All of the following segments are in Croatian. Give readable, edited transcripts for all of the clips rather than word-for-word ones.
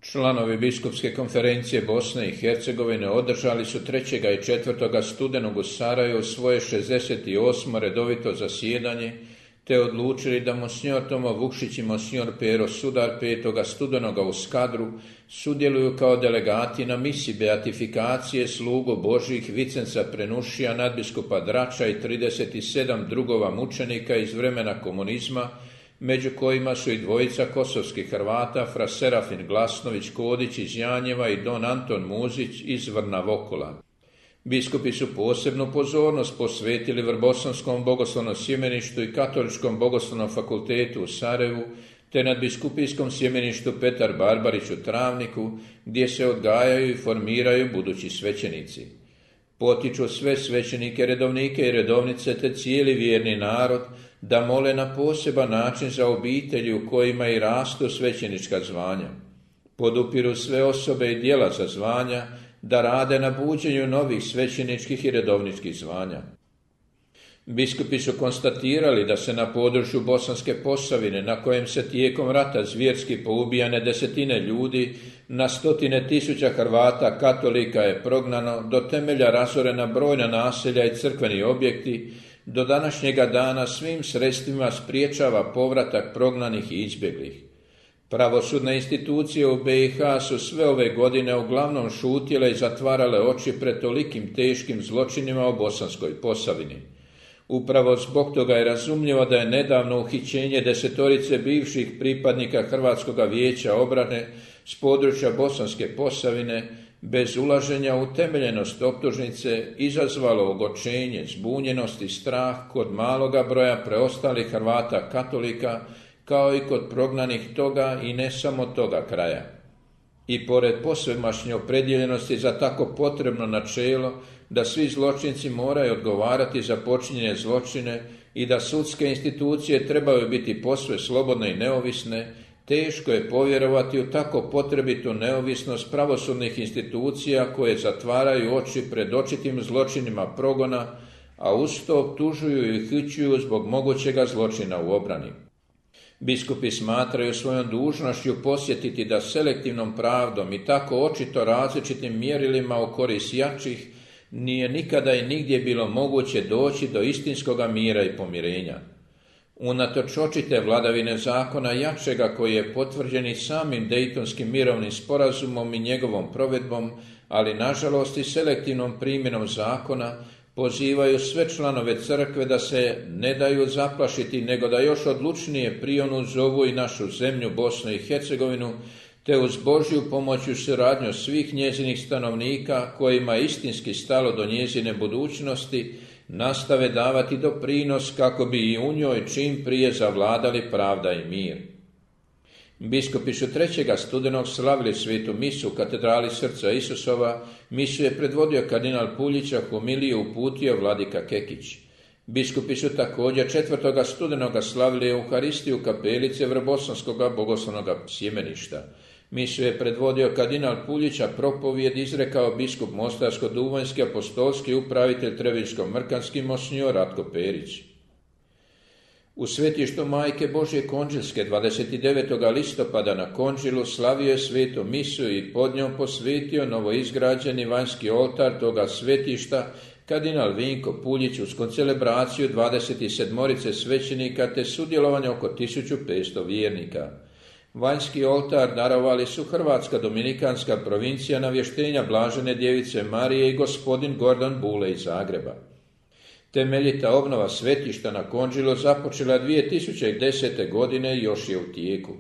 Članovi Biskupske konferencije Bosne i Hercegovine održali su 3. i 4. studenog u Sarajevu svoje 68. redovito zasjedanje, te odlučili da monsignor Tomo Vukšić i monsignor Pero Sudar 5. studenoga u Skadru sudjeluju kao delegati na misi beatifikacije slugu Božjih Vicenca Prenušija, nadbiskupa Drača i 37 drugova mučenika iz vremena komunizma, među kojima su i dvojica kosovskih Hrvata, fra Serafin Glasnović Kodić iz Janjeva i don Anton Muzić iz Vrna Vokula. Biskupi su posebnu pozornost posvetili Vrbosanskom bogoslovnom sjemeništu i Katoličkom bogoslovnom fakultetu u Sarajevu, te nadbiskupijskom sjemeništu Petar Barbarić u Travniku, gdje se odgajaju i formiraju budući svećenici. Potiču sve svećenike, redovnike i redovnice te cijeli vjerni narod da mole na poseban način za obitelji u kojima i rastu svećenička zvanja. Podupiru sve osobe i djela za zvanja da rade na buđenju novih svećeničkih i redovničkih zvanja. Biskupi su konstatirali da se na području Bosanske Posavine, na kojem se tijekom rata zvjerski poubijane desetine ljudi, na stotine tisuća Hrvata katolika je prognano, do temelja razorena brojna naselja i crkveni objekti, do današnjega dana svim sredstvima spriječava povratak prognanih i izbjeglih. Pravosudne institucije u BiH su sve ove godine uglavnom šutjele i zatvarale oči pred tolikim teškim zločinima u Bosanskoj Posavini. Upravo zbog toga je razumljivo da je nedavno uhićenje 10 bivših pripadnika Hrvatskog vijeća obrane s područja Bosanske Posavine bez ulaženja u utemeljenost optužnice izazvalo ogorčenje, zbunjenost i strah kod maloga broja preostalih Hrvata katolika, kao i kod prognanih toga i ne samo toga kraja. I pored posvemašnje opredjeljenosti za tako potrebno načelo da svi zločinci moraju odgovarati za počinjene zločine i da sudske institucije trebaju biti posve slobodne i neovisne, teško je povjerovati u tako potrebitu neovisnost pravosudnih institucija koje zatvaraju oči pred očitim zločinima progona, a uz to optužuju i uhićuju zbog mogućega zločina u obrani. Biskupi smatraju svojom dužnošću posjetiti da selektivnom pravdom i tako očito različitim mjerilima u korist jačih nije nikada i nigdje bilo moguće doći do istinskoga mira i pomirenja. Unatoč očite vladavine zakona jačega koji je potvrđen i samim Dejtonskim mirovnim sporazumom i njegovom provedbom, ali nažalost i selektivnom primjenom zakona, pozivaju sve članove crkve da se ne daju zaplašiti, nego da još odlučnije prionu zovu i našu zemlju Bosnu i Hercegovinu, te uz Božju pomoć i suradnju svih njezinih stanovnika kojima je istinski stalo do njezine budućnosti, nastave davati doprinos kako bi i u njoj čim prije zavladali pravda i mir. Biskupi su 3. studenog slavili svetu misu u katedrali Srca Isusova. Misu je predvodio kardinal Puljić, a homiliju uputio vladika Kekić. Biskupi su također 4. studenoga slavili Euharistiju u kapelice Vrbosanskog bogoslovnog sjemeništa. Misu je predvodio kardinal Puljić, a propovijed izrekao biskup Mostarsko-duvanjski apostolski upravitelj Treviško-mrkanski monsignor Ratko Perić. U svetištu Majke Božje Konđilske 29. listopada na Konđilu slavio je svetu misu i pod njom posvetio novoizgrađeni vanjski oltar toga svetišta kardinal Vinko Puljić uz koncelebraciju 27 svećenika te sudjelovanje oko 1500 vjernika. Vanjski oltar darovali su Hrvatska dominikanska provincija Navještenja Blažene djevice Marije i gospodin Gordan Bule iz Zagreba. Temeljita obnova svetišta na Konđilu započela 2010. godine i još je u tijeku.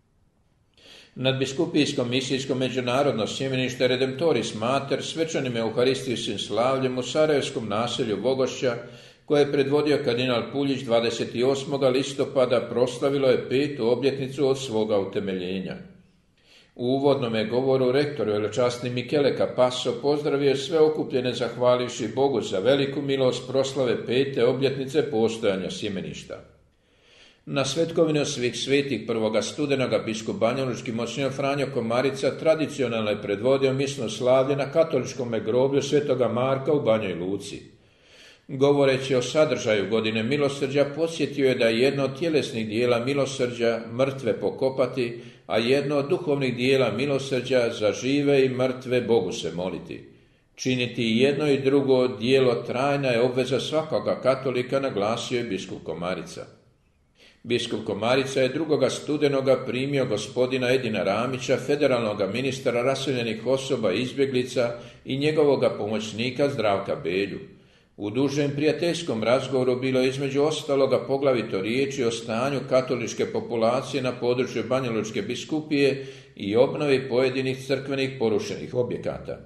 Nadbiskupijsko misijsko međunarodno sjemenište Redemptoris Mater svečanim euharistijskim slavljem u sarajevskom naselju Vogošća, koje je predvodio kardinal Puljić 28. listopada, proslavilo je 5. obljetnicu od svoga utemeljenja. U uvodnome govoru rektor velečasni Michele Capasso pozdravio sve okupljene zahvalivši Bogu za veliku milost proslave 5. obljetnice postojanja sjemeništa. Na svetkovinu svih svetih 1. studenoga biskup banjalučki monsignor Franjo Komarica tradicionalno je predvodio misno slavlje na katoličkom groblju Svetoga Marka u Banjoj Luci. Govoreći o sadržaju godine milosrđa, podsjetio je da je jedno od tjelesnih dijela milosrđa mrtve pokopati, a jedno od duhovnih dijela milosrđa za žive i mrtve Bogu se moliti. Činiti jedno i drugo dijelo trajna je obveza svakoga katolika, naglasio je biskup Komarica. Biskup Komarica je 2. studenoga primio gospodina Edina Ramića, federalnog ministra raseljenih osoba i izbjeglica, i njegovoga pomoćnika Zdravka Belju. U dužem prijateljskom razgovoru bilo je između ostaloga poglavito riječi o stanju katoličke populacije na području Banjalučke biskupije i obnovi pojedinih crkvenih porušenih objekata.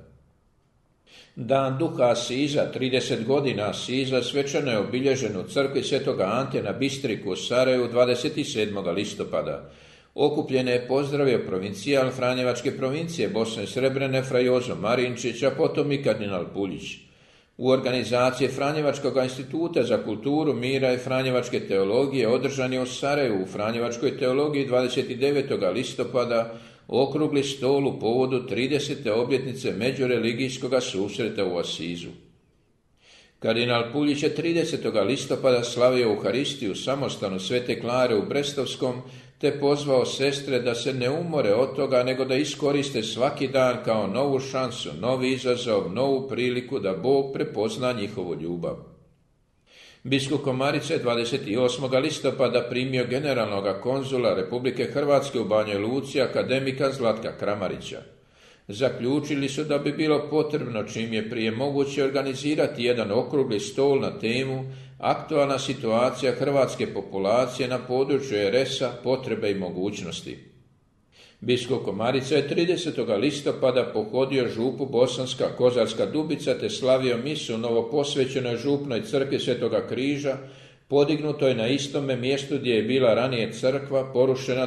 Dan duha Asiza, 30 godina Asiza, svečano je obilježen u crkvi Svetoga Ante na Bistriku u Sarajevu 27. listopada. Okupljene je pozdravio provincijal Franjevačke provincije Bosne i Srebrene fra Jozo Marinčić, a potom i kardinal Puljić. U organizaciji Franjevačkog instituta za kulturu, mira i Franjevačke teologije održan je u Sarajevu u Franjevačkoj teologiji 29. listopada okrugli stol u povodu 30. obljetnice međureligijskog susreta u Asizu. Kardinal Puljić je 30. listopada slavio Euharistiju u samostanu Svete Klare u Brestovskom, te pozvao sestre da se ne umore od toga, nego da iskoriste svaki dan kao novu šansu, novi izazov, novu priliku da Bog prepozna njihovu ljubav. Biskup Komarica je 28. listopada primio generalnog konzula Republike Hrvatske u Banjoj Luci, akademika Zlatka Kramarića. Zaključili su da bi bilo potrebno čim je prije moguće organizirati jedan okrugli stol na temu aktualna situacija hrvatske populacije na području RS-a, potrebe i mogućnosti. Biskup Komarica je 30. listopada pohodio župu Bosanska Kozarska Dubica te slavio misu u novoposvećenoj župnoj crkvi Svetoga Križa, podignutoj na istome mjestu gdje je bila ranije crkva, porušena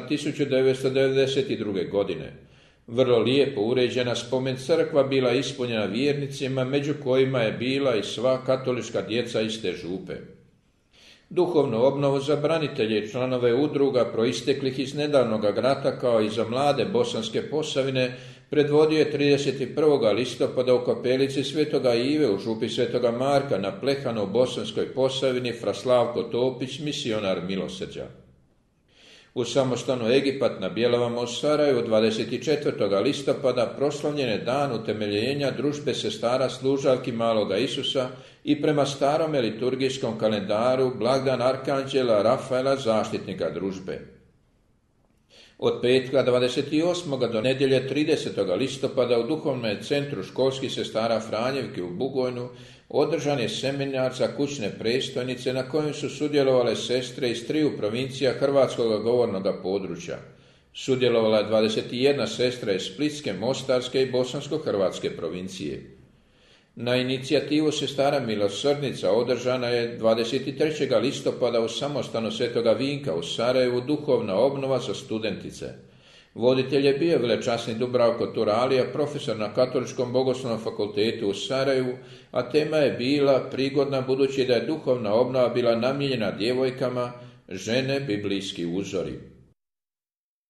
1992. godine. Vrlo lijepo uređena spomen crkva bila ispunjena vjernicima, među kojima je bila i sva katolička djeca iz te župe. Duhovnu obnovu za branitelje i članove udruga proisteklih iz nedavnog rata kao i za mlade Bosanske Posavine predvodio je 31. listopada u kapelici Svetoga Ive u župi Svetoga Marka na Plehanu u Bosanskoj Posavini fra Slavko Topić, misionar milosrđa. U samostanu Egipat na Bjelovama u Sarajevu 24. listopada proslavljen je dan utemeljenja družbe sestara služavki Maloga Isusa i prema starome liturgijskom kalendaru blagdan Arkanđela Rafaela, zaštitnika družbe. Od petka 28. do nedjelje 30. listopada u duhovnom centru školskih sestara Franjevke u Bugojnu održan je seminar za kućne predstojnice na kojem su sudjelovale sestre iz 3 provincija hrvatskog govornog područja. Sudjelovala je 21 sestra iz Splitske, Mostarske i Bosansko-hrvatske provincije. Na inicijativu sestara Milosrdnica održana je 23. listopada u samostanu Svetoga Vinka u Sarajevu duhovna obnova za studentice. Voditelj je bio velečasni Dubravko Turalija, profesor na Katoličkom bogoslovnom fakultetu u Sarajevu, a tema je bila prigodna budući da je duhovna obnova bila namijenjena djevojkama, žene, biblijski uzori.